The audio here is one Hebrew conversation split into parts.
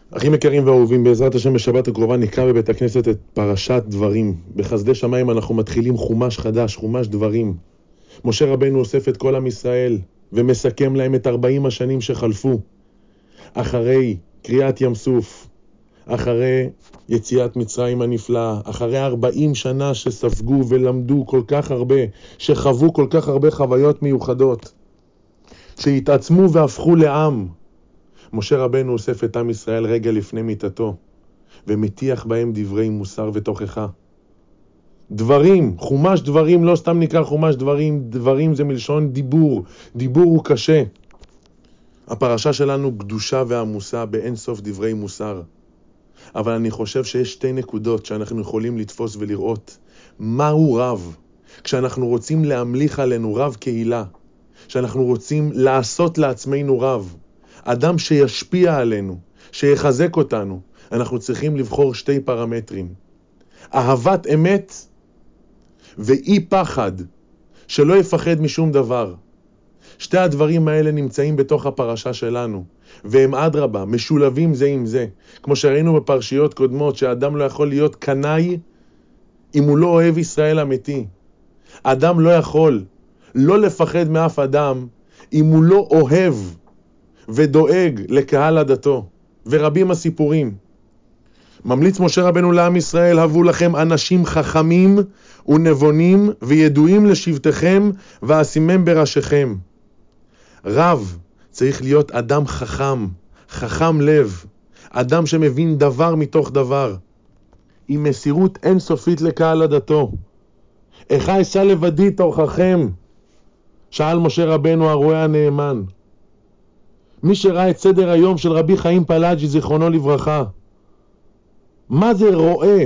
אחים יקרים ואהובים, בעזרת השם בשבת הקרובה נקרא בבית הכנסת את פרשת דברים. בחסדי שמיים אנחנו מתחילים חומש חדש, חומש דברים. משה רבנו אוסף את כל עם ישראל ומסכם להם את 40 השנים שחלפו אחרי קריאת ים סוף, אחרי יציאת מצרים הנפלאה, אחרי 40 שנה שספגו ולמדו כל כך הרבה, שחוו כל כך הרבה חוויות מיוחדות, שהתעצמו והפכו לעם. משה רבנו אוסף את עם ישראל רגע לפני מיתתו, ומטיח בהם דברי מוסר ותוכחה. דברים, חומש דברים, לא סתם נקרא חומש דברים, דברים זה מלשון דיבור, דיבור הוא קשה. הפרשה שלנו קדושה ועמוסה באין סוף דברי מוסר. אבל אני חושב שיש שתי נקודות שאנחנו יכולים לתפוס ולראות. מהו רב? כשאנחנו רוצים להמליך עלינו רב קהילה, שאנחנו רוצים לעשות לעצמנו רב, אדם שישפיע עלינו, שיחזק אותנו, אנחנו צריכים לבחור שתי פרמטרים. אהבת אמת ואי פחד, שלא יפחד משום דבר. שתי הדברים האלה נמצאים בתוך הפרשה שלנו, והם אדרבה, משולבים זה עם זה. כמו שראינו בפרשיות קודמות, שאדם לא יכול להיות קנאי אם הוא לא אוהב ישראל אמיתי. אדם לא יכול לא לפחד מאף אדם אם הוא לא אוהב ודואג לקהל עדתו. ורבים הסיפורים. ממליץ משה רבנו לעם ישראל, הבו לכם אנשים חכמים ונבונים וידועים לשבטכם ואשימם בראשיכם. רב צריך להיות אדם חכם, חכם לב, אדם שמבין דבר מתוך דבר, עם מסירות אינסופית לקהל עדתו. איך אשא לבדי תוככם? שאל משה רבנו הרועה הנאמן. מי שראה את סדר היום של רבי חיים פלאג'י זיכרונו לברכה, מה זה רואה?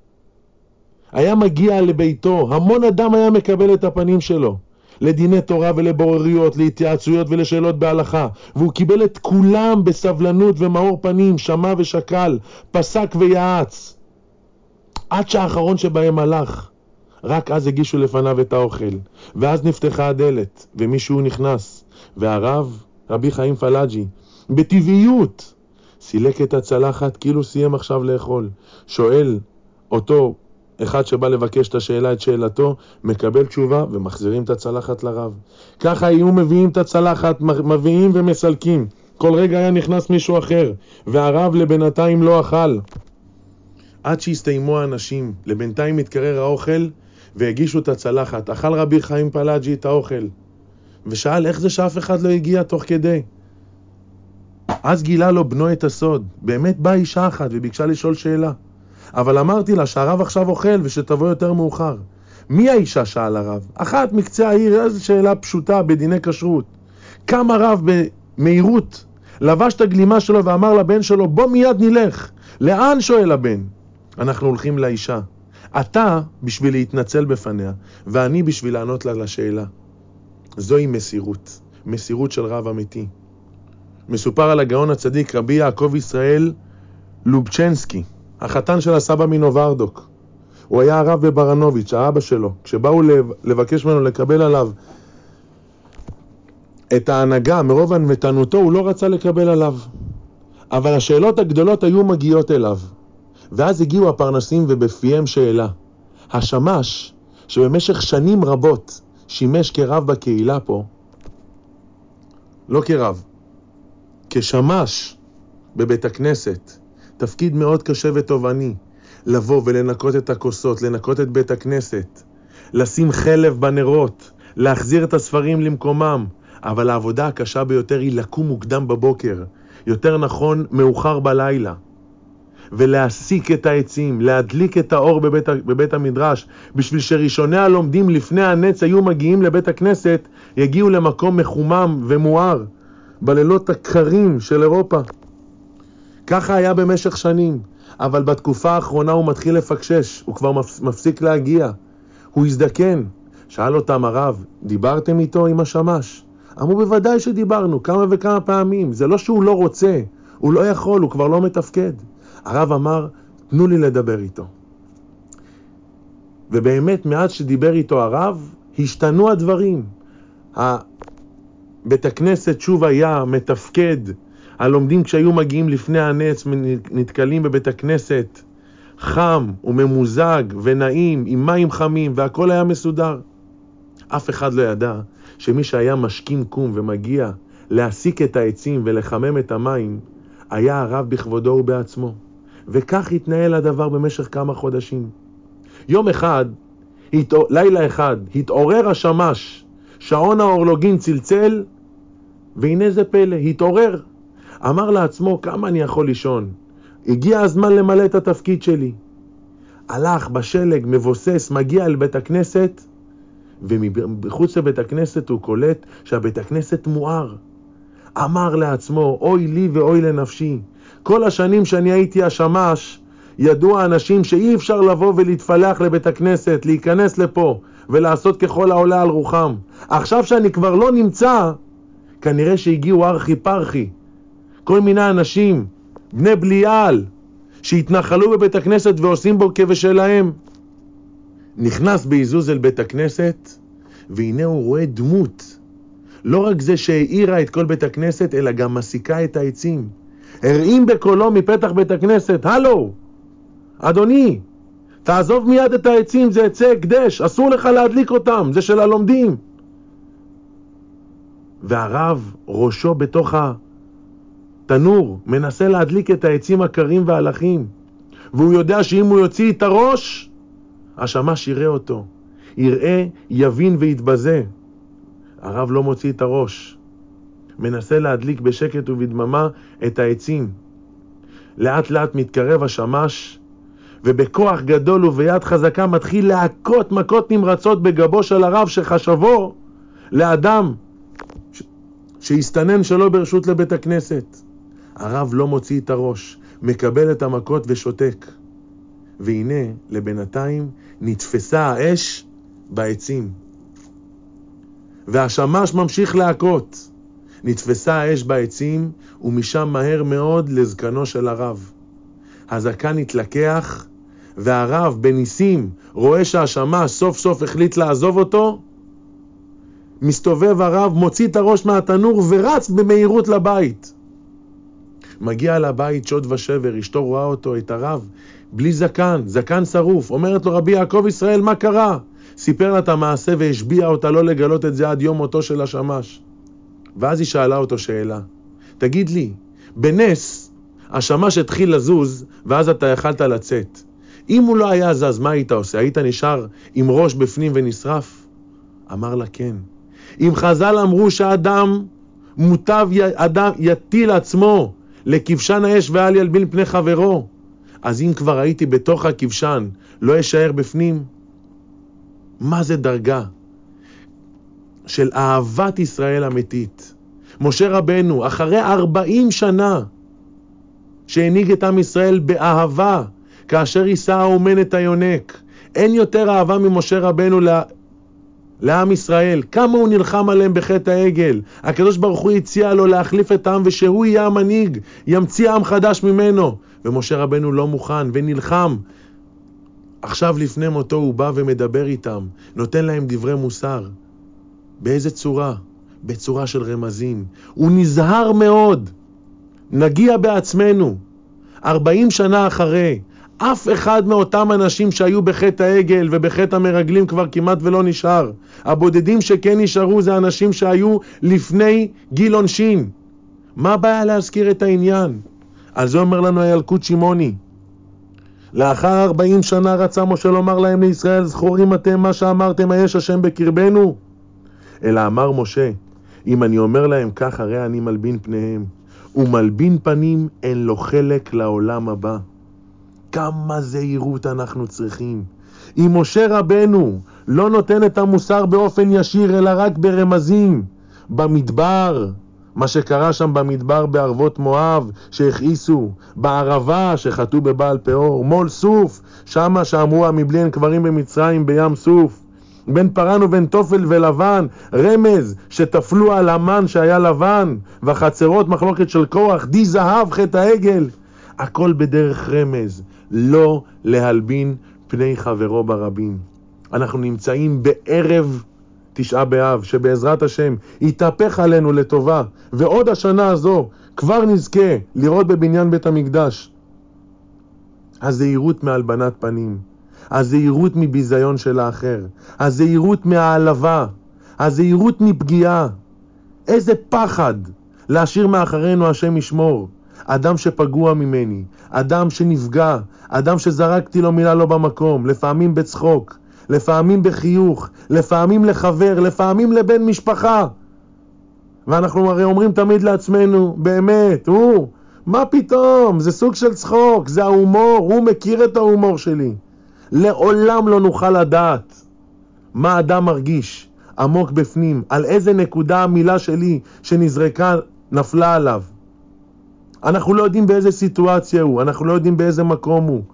היה מגיע לביתו, המון אדם היה מקבל את הפנים שלו, לדיני תורה ולבורריות, להתייעצויות ולשאלות בהלכה, והוא קיבל את כולם בסבלנות ומאור פנים, שמע ושקל, פסק ויעץ, עד שהאחרון שבהם הלך. רק אז הגישו לפניו את האוכל, ואז נפתחה הדלת, ומישהו נכנס, והרב, רבי חיים פלאג'י, בטבעיות, סילק את הצלחת כאילו סיים עכשיו לאכול. שואל אותו אחד שבא לבקש את השאלה, את שאלתו, מקבל תשובה ומחזירים את הצלחת לרב. ככה היו מביאים את הצלחת, מביאים ומסלקים. כל רגע היה נכנס מישהו אחר, והרב לבינתיים לא אכל. עד שהסתיימו האנשים, לבינתיים מתקרר האוכל, והגישו את הצלחת. אכל רבי חיים פלאג'י את האוכל, ושאל איך זה שאף אחד לא הגיע תוך כדי. אז גילה לו בנו את הסוד. באמת באה אישה אחת וביקשה לשאול שאלה, אבל אמרתי לה שהרב עכשיו אוכל ושתבוא יותר מאוחר. מי האישה? שאל הרב. אחת מקצה העיר, איזו שאלה פשוטה בדיני כשרות. קם הרב במהירות, לבש את הגלימה שלו ואמר לבן שלו, בוא מיד נלך. לאן? שואל הבן. אנחנו הולכים לאישה. אתה בשביל להתנצל בפניה, ואני בשביל לענות לה לשאלה. זוהי מסירות, מסירות של רב אמיתי. מסופר על הגאון הצדיק רבי יעקב ישראל לובצ'נסקי, החתן של הסבא מנוברדוק. הוא היה הרב בברנוביץ', האבא שלו. כשבאו לבקש ממנו לקבל עליו את ההנהגה מרוב ענוותנותו, הוא לא רצה לקבל עליו. אבל השאלות הגדולות היו מגיעות אליו. ואז הגיעו הפרנסים ובפיהם שאלה. השמש, שבמשך שנים רבות שימש כרב בקהילה פה, לא כרב, כשמש בבית הכנסת, תפקיד מאוד קשה ותובעני, לבוא ולנקות את הכוסות, לנקות את בית הכנסת, לשים חלב בנרות, להחזיר את הספרים למקומם. אבל העבודה הקשה ביותר היא לקום מוקדם בבוקר, יותר נכון מאוחר בלילה, ולהסיק את העצים, להדליק את האור בבית המדרש, בשביל שראשוני הלומדים לפני הנץ היו מגיעים לבית הכנסת, יגיעו למקום מחומם ומואר, בלילות הקרים של אירופה. ככה היה במשך שנים, אבל בתקופה האחרונה הוא מתחיל לפקשש, הוא כבר מפסיק להגיע, הוא הזדקן. שאל אותם הרב, דיברתם איתו עם השמש? אמרו, בוודאי שדיברנו, כמה וכמה פעמים. זה לא שהוא לא רוצה, הוא לא יכול, הוא כבר לא מתפקד. הרב אמר, תנו לי לדבר איתו. ובאמת מאז שדיבר איתו הרב, השתנו הדברים. בית הכנסת שוב היה מתפקד, הלומדים כשהיו מגיעים לפני הנץ נתקלים בבית הכנסת, חם וממוזג ונעים עם מים חמים והכל היה מסודר. אף אחד לא ידע שמי שהיה משכין קום ומגיע להסיק את העצים ולחמם את המים היה הרב בכבודו ובעצמו. וכך התנהל הדבר במשך כמה חודשים. יום אחד, לילה אחד, התעורר השמש, שעון האורלוגין צלצל, והנה זה פלא, התעורר. אמר לעצמו, כמה אני יכול לישון? הגיע הזמן למלא את התפקיד שלי. הלך בשלג, מבוסס, מגיע אל בית הכנסת, ומחוץ לבית הכנסת הוא קולט שהבית הכנסת מואר. אמר לעצמו, אוי לי ואוי לנפשי. כל השנים שאני הייתי השמש, ידעו האנשים שאי אפשר לבוא ולהתפלח לבית הכנסת, להיכנס לפה ולעשות ככל העולה על רוחם. עכשיו שאני כבר לא נמצא, כנראה שהגיעו ארכי פרחי, כל מיני אנשים, בני בליעל, שהתנחלו בבית הכנסת ועושים בו כבשלהם. נכנס בעיזוז אל בית הכנסת, והנה הוא רואה דמות. לא רק זה שהאירה את כל בית הכנסת, אלא גם מסיקה את העצים. הרעים בקולו מפתח בית הכנסת, הלו, אדוני, תעזוב מיד את העצים, זה עצי הקדש, אסור לך להדליק אותם, זה של הלומדים. והרב ראשו בתוך התנור, מנסה להדליק את העצים הקרים והלכים, והוא יודע שאם הוא יוציא את הראש, השמש יראה אותו, יראה, יבין ויתבזה. הרב לא מוציא את הראש, מנסה להדליק בשקט ובדממה את העצים. לאט לאט מתקרב השמש, ובכוח גדול וביד חזקה מתחיל להכות מכות נמרצות בגבו של הרב, שחשבו לאדם שהסתנן שלא ברשות לבית הכנסת. הרב לא מוציא את הראש, מקבל את המכות ושותק. והנה לבינתיים נתפסה האש בעצים, והשמש ממשיך להכות. נתפסה האש בעצים, ומשם מהר מאוד לזקנו של הרב. הזקן התלקח, והרב בניסים רואה שהשמש סוף סוף החליט לעזוב אותו. מסתובב הרב, מוציא את הראש מהתנור ורץ במהירות לבית. מגיע לבית שוד ושבר, אשתו רואה אותו, את הרב, בלי זקן, זקן שרוף. אומרת לו, רבי יעקב ישראל, מה קרה? סיפר לה את המעשה והשביע אותה לא לגלות את זה עד יום מותו של השמש. ואז היא שאלה אותו שאלה, תגיד לי, בנס השמש התחיל לזוז ואז אתה יכלת לצאת. אם הוא לא היה זז, מה היית עושה? היית נשאר עם ראש בפנים ונשרף? אמר לה כן. אם חז"ל אמרו שאדם מוטב אדם יטיל עצמו לכבשן האש ואל ילבין פני חברו, אז אם כבר הייתי בתוך הכבשן, לא אשאר בפנים? מה זה דרגה של אהבת ישראל אמיתית? משה רבנו, אחרי 40 שנה שהנהיג את עם ישראל באהבה, כאשר יישא האומן את היונק, אין יותר אהבה ממשה רבנו לעם ישראל. כמה הוא נלחם עליהם בחטא העגל. הקדוש ברוך הוא הציע לו להחליף את העם, ושהוא יהיה המנהיג, ימציא עם חדש ממנו. ומשה רבנו לא מוכן ונלחם. עכשיו לפני מותו הוא בא ומדבר איתם, נותן להם דברי מוסר. באיזה צורה? בצורה של רמזים. הוא נזהר מאוד. נגיע בעצמנו 40 שנה אחרי, אף אחד מאותם אנשים שהיו בחטא העגל ובחטא המרגלים כבר כמעט ולא נשאר. הבודדים שכן נשארו זה אנשים שהיו לפני גיל עונשין. מה הבעיה להזכיר את העניין? על זה אומר לנו הילקוט שמעוני. לאחר 40 שנה רצה משה לומר להם לישראל, זכורים אתם מה שאמרתם, היש השם בקרבנו? אלא אמר משה, אם אני אומר להם כך, הרי אני מלבין פניהם, ומלבין פנים אין לו חלק לעולם הבא. כמה זהירות אנחנו צריכים. אם משה רבנו לא נותן את המוסר באופן ישיר, אלא רק ברמזים, במדבר, מה שקרה שם במדבר בערבות מואב שהכעיסו, בערבה שחטאו בבעל פאור, מול סוף, שמה שאמרו המבלי אין קברים במצרים בים סוף, בין פרן ובין תופל ולבן, רמז שתפלו על המן שהיה לבן, והחצרות מחלוקת של כוח, די זהב חטא העגל, הכל בדרך רמז, לא להלבין פני חברו ברבים. אנחנו נמצאים בערב תשעה באב, שבעזרת השם יתהפך עלינו לטובה, ועוד השנה הזו כבר נזכה לראות בבניין בית המקדש. הזהירות מהלבנת פנים, הזהירות מביזיון של האחר, הזהירות מהעלבה, הזהירות מפגיעה. איזה פחד להשאיר מאחרינו, השם ישמור, אדם שפגוע ממני, אדם שנפגע, אדם שזרקתי לו מילה לא במקום, לפעמים בצחוק, לפעמים בחיוך, לפעמים לחבר, לפעמים לבן משפחה. ואנחנו הרי אומרים תמיד לעצמנו, באמת, מה פתאום? זה סוג של צחוק, זה ההומור, הוא מכיר את ההומור שלי. לעולם לא נוכל לדעת מה אדם מרגיש עמוק בפנים, על איזה נקודה המילה שלי שנזרקה נפלה עליו. אנחנו לא יודעים באיזה סיטואציה הוא, אנחנו לא יודעים באיזה מקום הוא.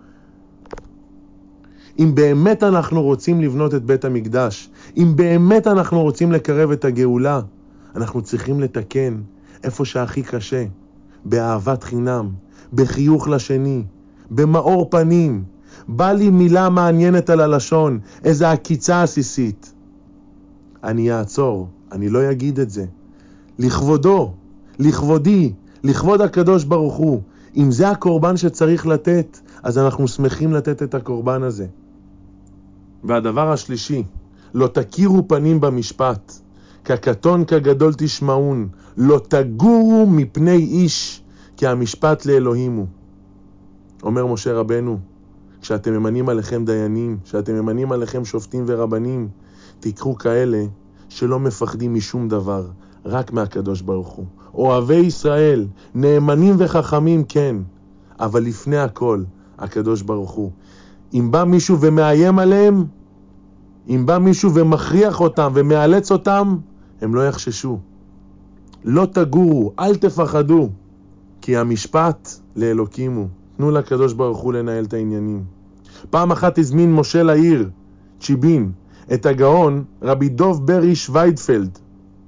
אם באמת אנחנו רוצים לבנות את בית המקדש, אם באמת אנחנו רוצים לקרב את הגאולה, אנחנו צריכים לתקן איפה שהכי קשה, באהבת חינם, בחיוך לשני, במאור פנים. בא לי מילה מעניינת על הלשון, איזה עקיצה עסיסית. אני אעצור, אני לא אגיד את זה. לכבודו, לכבודי, לכבוד הקדוש ברוך הוא. אם זה הקורבן שצריך לתת, אז אנחנו שמחים לתת את הקורבן הזה. והדבר השלישי, לא תכירו פנים במשפט, כקטון כגדול תשמעון, לא תגורו מפני איש, כי המשפט לאלוהים הוא. אומר משה רבנו, כשאתם ממנים עליכם דיינים, כשאתם ממנים עליכם שופטים ורבנים, תקחו כאלה שלא מפחדים משום דבר, רק מהקדוש ברוך הוא. אוהבי ישראל, נאמנים וחכמים, כן, אבל לפני הכל, הקדוש ברוך הוא. אם בא מישהו ומאיים עליהם, אם בא מישהו ומכריח אותם ומאלץ אותם, הם לא יחששו. לא תגורו, אל תפחדו, כי המשפט לאלוקים הוא. תנו לקדוש ברוך הוא לנהל את העניינים. פעם אחת הזמין משה לעיר, צ'יבין, את הגאון רבי דוב ברי שוויידפלד,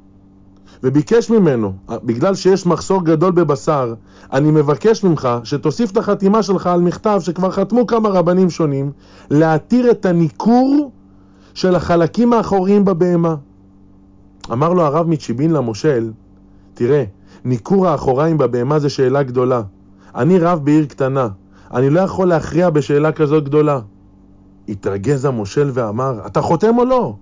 וביקש ממנו, בגלל שיש מחסור גדול בבשר, אני מבקש ממך שתוסיף את החתימה שלך על מכתב שכבר חתמו כמה רבנים שונים, להתיר את הניקור של החלקים האחוריים בבהמה. אמר לו הרב מצ'יבין למושל, תראה, ניקור האחוריים בבהמה זה שאלה גדולה. אני רב בעיר קטנה, אני לא יכול להכריע בשאלה כזאת גדולה. התרגז המושל ואמר, אתה חותם או לא?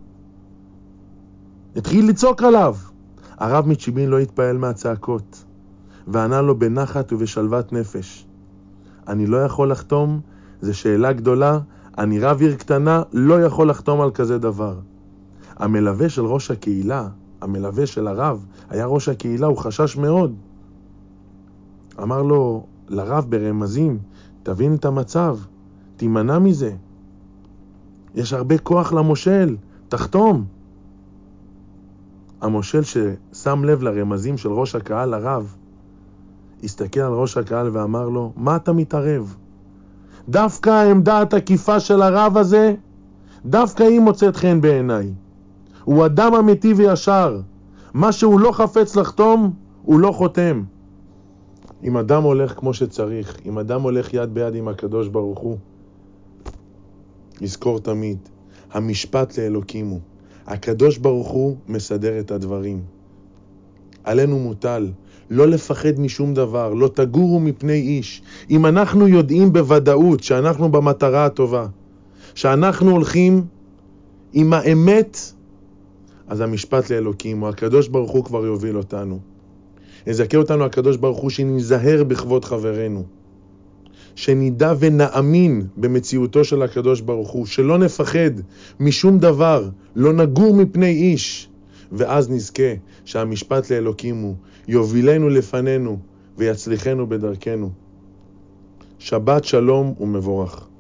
התחיל לצעוק עליו. הרב מצ'יבין לא התפעל מהצעקות, וענה לו בנחת ובשלוות נפש, אני לא יכול לחתום, זו שאלה גדולה, אני רב עיר קטנה, לא יכול לחתום על כזה דבר. המלווה של ראש הקהילה, המלווה של הרב, היה ראש הקהילה, הוא חשש מאוד. אמר לו, לרב ברמזים, תבין את המצב, תימנע מזה. יש הרבה כוח למושל, תחתום. המושל ששם לב לרמזים של ראש הקהל, הרב, הסתכל על ראש הקהל ואמר לו, מה אתה מתערב? דווקא העמדה התקיפה של הרב הזה, דווקא היא מוצאת חן בעיניי. הוא אדם אמיתי וישר. מה שהוא לא חפץ לחתום, הוא לא חותם. אם אדם הולך כמו שצריך, אם אדם הולך יד ביד עם הקדוש ברוך הוא, יזכור תמיד, המשפט לאלוקים הוא. הקדוש ברוך הוא מסדר את הדברים. עלינו מוטל לא לפחד משום דבר, לא תגורו מפני איש. אם אנחנו יודעים בוודאות שאנחנו במטרה הטובה, שאנחנו הולכים עם האמת, אז המשפט לאלוקים הוא. הקדוש ברוך הוא כבר יוביל אותנו. יזכה אותנו הקדוש ברוך הוא שנזהר בכבוד חברנו, שנדע ונאמין במציאותו של הקדוש ברוך הוא, שלא נפחד משום דבר, לא נגור מפני איש, ואז נזכה שהמשפט לאלוקים הוא, יובילנו לפנינו ויצליחנו בדרכנו. שבת שלום ומבורך.